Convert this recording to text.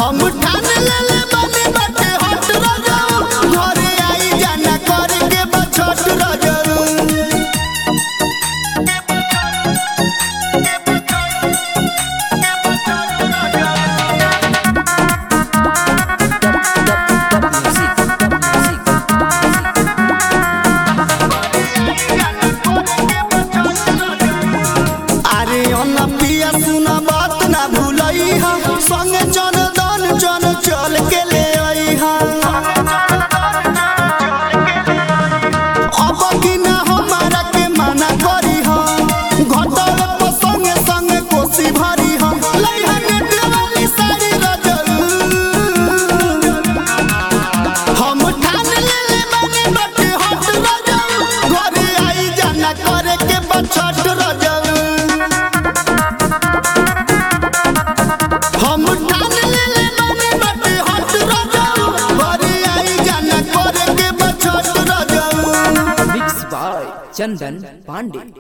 हम ठान लेले बानी बाटे हट रजाऊ घरे आई जाना करे के बछट रजाऊ अरे अन्ना पिया सुना बात ना भूलई हा संगे चंदन चल के ले आई हा अब की ना हमारा के मना करी हा घटल पर संगे संगे कोसी भरी हा लइहा नेट वाली साड़ी रजल हम ठान लेले बानी बाटे हट रजल घरे आई जाना करे के बछट रजल हम ठान लेले बानी बाटे हट रजल घरे आई जाना करे के बछट रजल। Mix by Chandan Pandey.